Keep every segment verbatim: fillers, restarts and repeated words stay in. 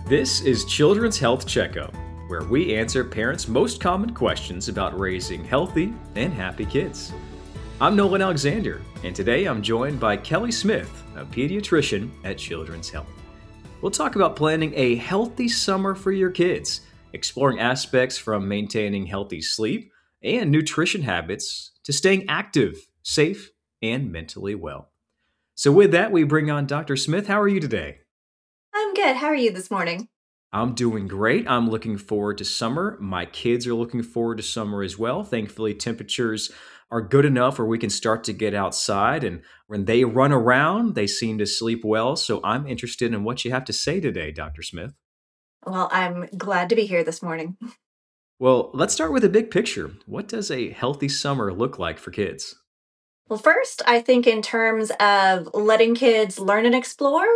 This is Children's Health Checkup, where we answer parents' most common questions about raising healthy and happy kids. I'm Nolan Alexander, and today I'm joined by Kelly Smith, a pediatrician at Children's Health. We'll talk about planning a healthy summer for your kids, exploring aspects from maintaining healthy sleep and nutrition habits to staying active, safe, and mentally well. So with that, we bring on Doctor Smith. How are you today? I'm good. How are you this morning? I'm doing great. I'm looking forward to summer. My kids are looking forward to summer as well. Thankfully, temperatures are good enough where we can start to get outside. And when they run around, they seem to sleep well. So I'm interested in what you have to say today, Doctor Smith. Well, I'm glad to be here this morning. Well, let's start with a big picture. What does a healthy summer look like for kids? Well, first, I think in terms of letting kids learn and explore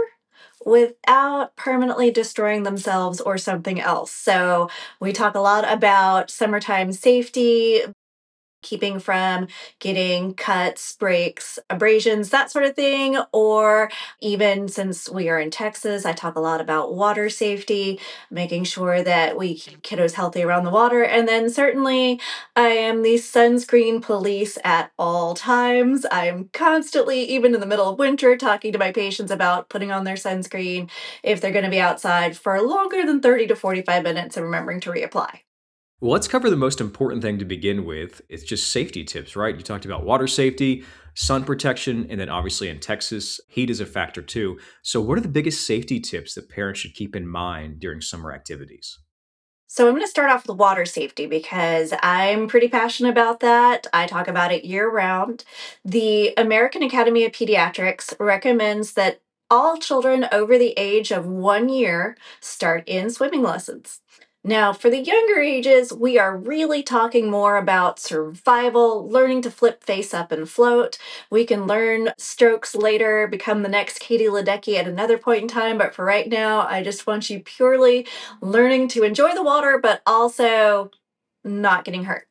without permanently destroying themselves or something else. So, we talk a lot about summertime safety, keeping from getting cuts, breaks, abrasions, that sort of thing. Or even since we are in Texas, I talk a lot about water safety, making sure that we keep kiddos healthy around the water. And then certainly, I am the sunscreen police at all times. I'm constantly, even in the middle of winter, talking to my patients about putting on their sunscreen if they're going to be outside for longer than thirty to forty-five minutes and remembering to reapply. Well, let's cover the most important thing to begin with. It's just safety tips, right? You talked about water safety, sun protection, and then obviously in Texas, heat is a factor too. So, what are the biggest safety tips that parents should keep in mind during summer activities? So I'm going to start off with water safety because I'm pretty passionate about that. I talk about it year round. The American Academy of Pediatrics recommends that all children over the age of one year start in swimming lessons. Now, for the younger ages, we are really talking more about survival, learning to flip face up and float. We can learn strokes later, become the next Katie Ledecky at another point in time, but for right now, I just want you purely learning to enjoy the water, but also not getting hurt.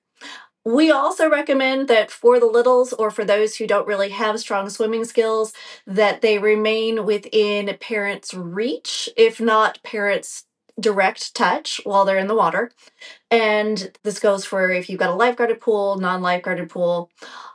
We also recommend that for the littles or for those who don't really have strong swimming skills, that they remain within parents' reach, if not parents' direct touch while they're in the water. And this goes for if you've got a lifeguarded pool, non-lifeguarded pool.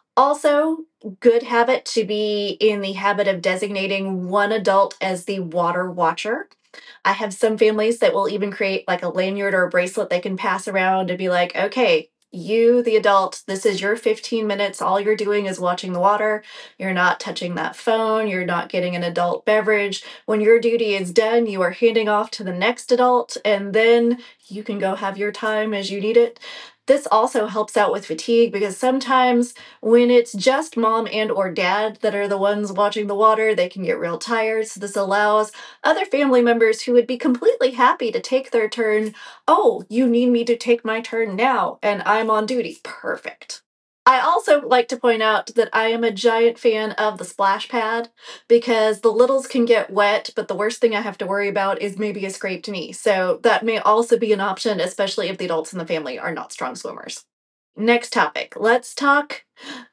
Also, good habit to be in the habit of designating one adult as the water watcher. I have some families that will even create like a lanyard or a bracelet they can pass around and be like, okay, you, the adult, this is your fifteen minutes. All you're doing is watching the water. You're not touching that phone. You're not getting an adult beverage. When your duty is done, you are handing off to the next adult, and then you can go have your time as you need it. This also helps out with fatigue because sometimes when it's just mom and or dad that are the ones watching the water, they can get real tired. So this allows other family members who would be completely happy to take their turn. Oh, you need me to take my turn now, and I'm on duty. Perfect. I also like to point out that I am a giant fan of the splash pad because the littles can get wet, but the worst thing I have to worry about is maybe a scraped knee. So that may also be an option, especially if the adults in the family are not strong swimmers. Next topic. Let's talk.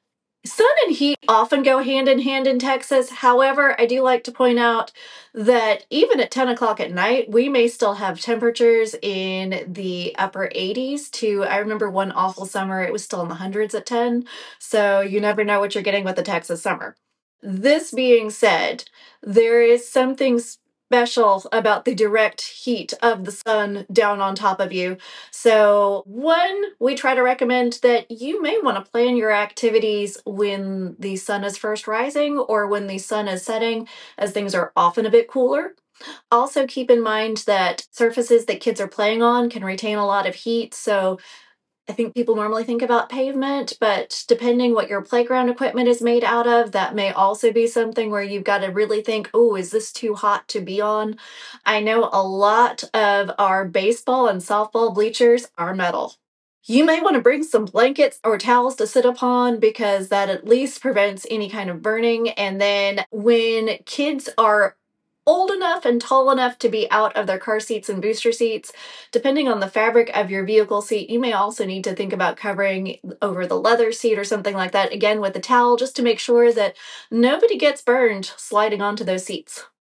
Sun and heat often go hand in hand in Texas. However, I do like to point out that even at ten o'clock at night, we may still have temperatures in the upper eighties to, I remember one awful summer, it was still in the hundreds at ten. So you never know what you're getting with the Texas summer. This being said, there is something special about the direct heat of the sun down on top of you. So, one, we try to recommend that you may want to plan your activities when the sun is first rising or when the sun is setting, as things are often a bit cooler. Also, keep in mind that surfaces that kids are playing on can retain a lot of heat. So, I think people normally think about pavement, but depending what your playground equipment is made out of, that may also be something where you've got to really think, oh, is this too hot to be on? I know a lot of our baseball and softball bleachers are metal. You may want to bring some blankets or towels to sit upon because that at least prevents any kind of burning. And then when kids are old enough and tall enough to be out of their car seats and booster seats, depending on the fabric of your vehicle seat, you may also need to think about covering over the leather seat or something like that, again with a towel, just to make sure that nobody gets burned sliding onto those seats.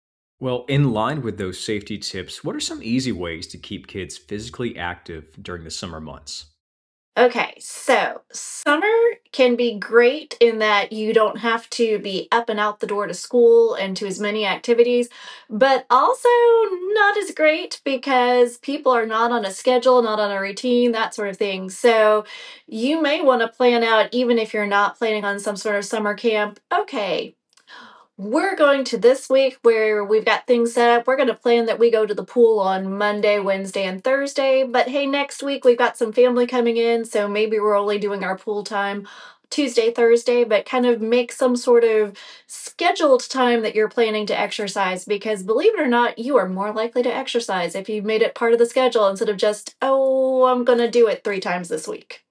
Well, in line with those safety tips, what are some easy ways to keep kids physically active during the summer months? Okay, so summer can be great in that you don't have to be up and out the door to school and to as many activities, but also not as great because people are not on a schedule, not on a routine, that sort of thing. So you may want to plan out, even if you're not planning on some sort of summer camp. Okay, we're going to this week where we've got things set up. We're going to plan that we go to the pool on Monday, Wednesday, and Thursday. But hey, next week we've got some family coming in, so maybe we're only doing our pool time Tuesday, Thursday, but kind of make some sort of scheduled time that you're planning to exercise because believe it or not, you are more likely to exercise if you've made it part of the schedule instead of just, oh, I'm going to do it three times this week.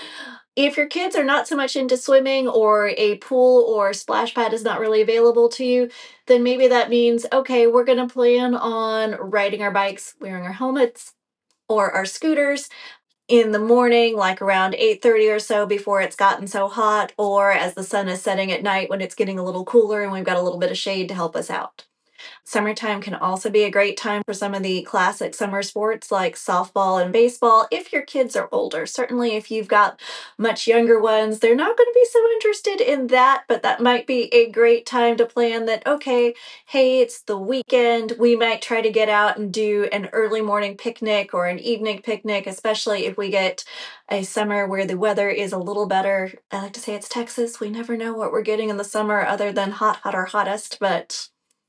If your kids are not so much into swimming or a pool or splash pad is not really available to you, then maybe that means, okay, we're going to plan on riding our bikes, wearing our helmets or our scooters in the morning, like around eight thirty or so before it's gotten so hot, or as the sun is setting at night when it's getting a little cooler and we've got a little bit of shade to help us out. Summertime can also be a great time for some of the classic summer sports like softball and baseball if your kids are older. Certainly, if you've got much younger ones, they're not going to be so interested in that, but that might be a great time to plan that, okay, hey, it's the weekend. We might try to get out and do an early morning picnic or an evening picnic, especially if we get a summer where the weather is a little better. I like to say it's Texas. We never know what we're getting in the summer other than hot, hot, or hottest, but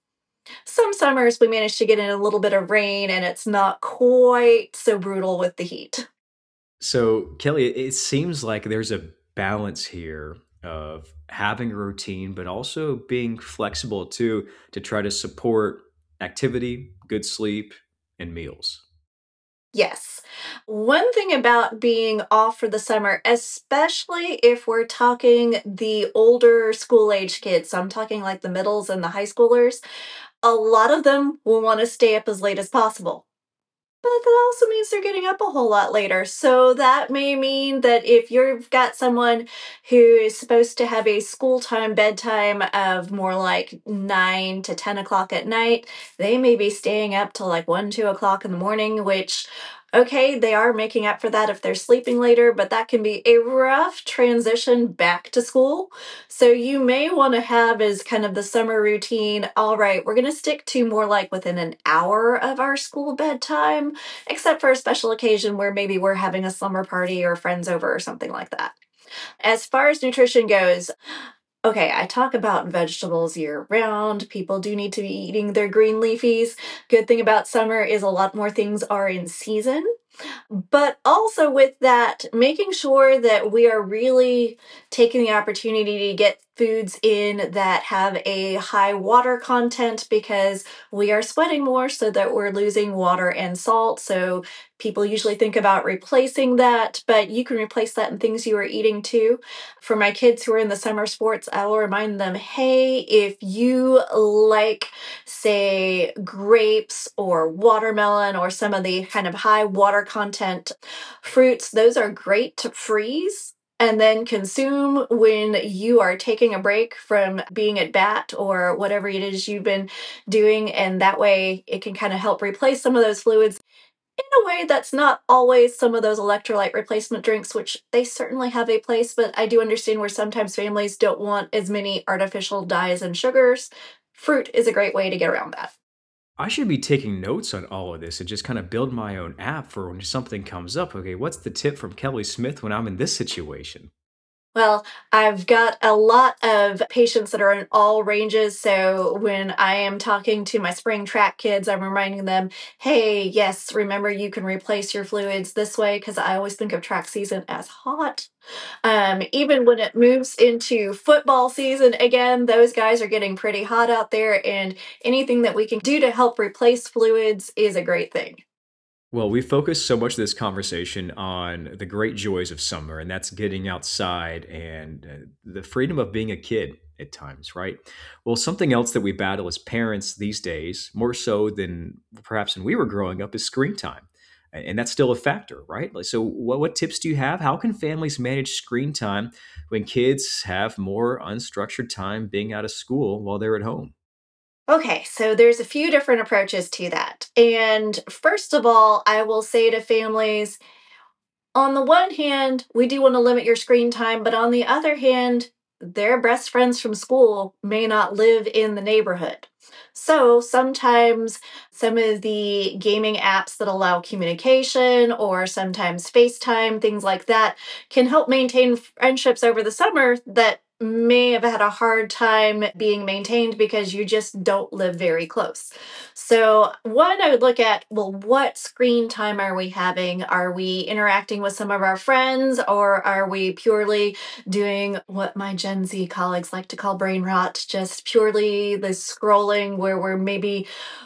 some summers we manage to get in a little bit of rain and it's not quite so brutal with the heat. So, Kelly, it it seems like there's a balance here of having a routine, but also being flexible too to try to support activity, good sleep, and meals. Yes. One thing about being off for the summer, especially if we're talking the older school age kids, so I'm talking like the middles and the high schoolers, a lot of them will want to stay up as late as possible. But that also means they're getting up a whole lot later. So that may mean that if you've got someone who is supposed to have a school time bedtime of more like nine to ten o'clock at night, they may be staying up till like one, two o'clock in the morning, which, okay, they are making up for that if they're sleeping later, but that can be a rough transition back to school. So you may want to have as kind of the summer routine, all right, we're going to stick to more like within an hour of our school bedtime except for a special occasion where maybe we're having a slumber party or friends over or something like that. As far as nutrition goes, okay, I talk about vegetables year round. People do need to be eating their green leafies. Good thing about summer is a lot more things are in season. But also with that, making sure that we are really taking the opportunity to get foods in that have a high water content because we are sweating more so that we're losing water and salt. So people usually think about replacing that, but you can replace that in things you are eating too. For my kids who are in the summer sports, I will remind them, hey, if you like say grapes or watermelon or some of the kind of high water content fruits, those are great to freeze and then consume when you are taking a break from being at bat or whatever it is you've been doing. And that way it can kind of help replace some of those fluids in a way that's not always some of those electrolyte replacement drinks, which they certainly have a place, but I do understand where sometimes families don't want as many artificial dyes and sugars. Fruit is a great way to get around that. I should be taking notes on all of this and just kind of build my own app for when something comes up. Okay, what's the tip from Kelly Smith when I'm in this situation? Well, I've got a lot of patients that are in all ranges. So when I am talking to my spring track kids, I'm reminding them, hey, yes, remember you can replace your fluids this way because I always think of track season as hot. Um, even when it moves into football season, again, those guys are getting pretty hot out there, and anything that we can do to help replace fluids is a great thing. Well, we focused so much of this conversation on the great joys of summer, and that's getting outside and uh, the freedom of being a kid at times, right? Well, something else that we battle as parents these days, more so than perhaps when we were growing up, is screen time. A- And that's still a factor, right? Like, so, what, what tips do you have? How can families manage screen time when kids have more unstructured time being out of school while they're at home? Okay, so there's a few different approaches to that. And first of all, I will say to families, on the one hand, we do want to limit your screen time, but on the other hand, their best friends from school may not live in the neighborhood. So sometimes some of the gaming apps that allow communication or sometimes FaceTime, things like that, can help maintain friendships over the summer that may have had a hard time being maintained because you just don't live very close. So, one, I would look at, well, what screen time are we having? Are we interacting with some of our friends, or are we purely doing what my Gen Z colleagues like to call brain rot, just purely the scrolling where we're maybe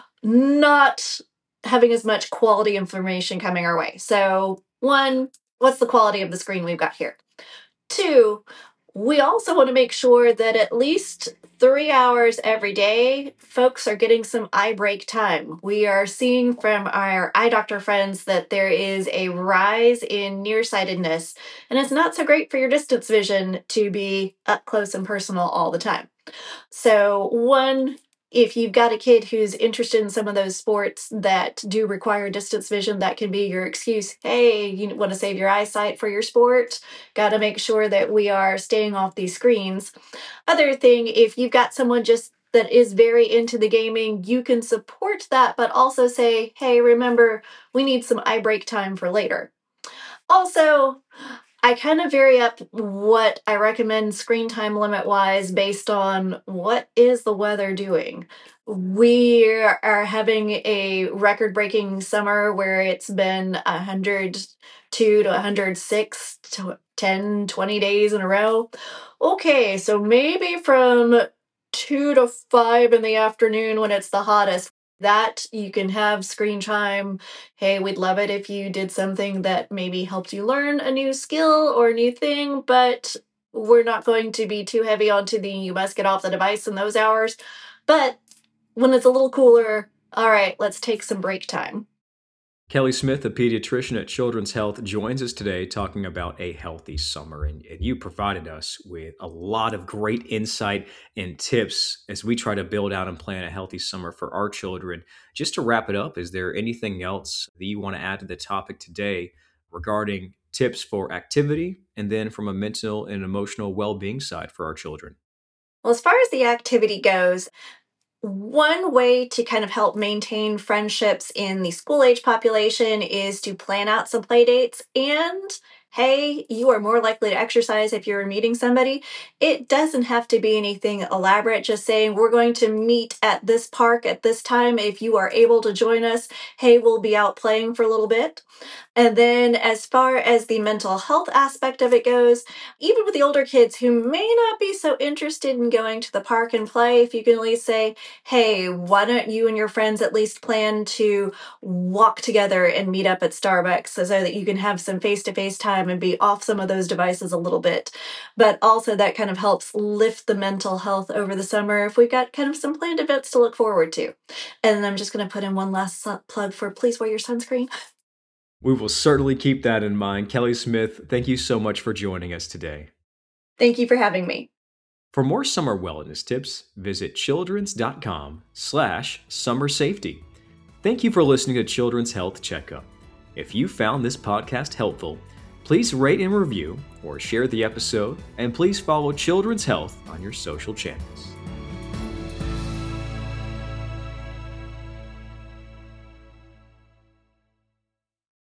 not having as much quality information coming our way? So, one, what's the quality of the screen we've got here? Two, we also want to make sure that at least three hours every day, folks are getting some eye break time. We are seeing from our eye doctor friends that there is a rise in nearsightedness, and it's not so great for your distance vision to be up close and personal all the time. So, one, if you've got a kid who's interested in some of those sports that do require distance vision, that can be your excuse. Hey, you want to save your eyesight for your sport? Got to make sure that we are staying off these screens. Other thing, if you've got someone just that is very into the gaming, you can support that, but also say, hey, remember, we need some eye break time for later. Also, I kind of vary up what I recommend screen time limit wise based on what is the weather doing. We are having a record breaking summer where it's been one hundred two to one hundred six to ten, twenty days in a row. Okay, so maybe from two to five in the afternoon when it's the hottest, that you can have screen time. Hey, we'd love it if you did something that maybe helped you learn a new skill or a new thing, but we're not going to be too heavy onto the you must get off the device in those hours. But when it's a little cooler, all right, let's take some break time. Kelly Smith, a pediatrician at Children's Health, joins us today talking about a healthy summer. And, and you provided us with a lot of great insight and tips as we try to build out and plan a healthy summer for our children. Just to wrap it up, is there anything else that you want to add to the topic today regarding tips for activity and then from a mental and emotional well-being side for our children? Well, as far as the activity goes, one way to kind of help maintain friendships in the school age population is to plan out some play dates. And hey, you are more likely to exercise if you're meeting somebody. It doesn't have to be anything elaborate, just saying we're going to meet at this park at this time. If you are able to join us, hey, we'll be out playing for a little bit. And then, as far as the mental health aspect of it goes, even with the older kids who may not be so interested in going to the park and play, if you can at least say, hey, why don't you and your friends at least plan to walk together and meet up at Starbucks so that you can have some face to face time and be off some of those devices a little bit. But also, that kind of helps lift the mental health over the summer if we've got kind of some planned events to look forward to. And then I'm just going to put in one last plug for please wear your sunscreen. We will certainly keep that in mind. Kelly Smith, thank you so much for joining us today. Thank you for having me. For more summer wellness tips, visit children's.com slash summer safety. Thank you for listening to Children's Health Checkup. If you found this podcast helpful, please rate and review or share the episode, and please follow Children's Health on your social channels.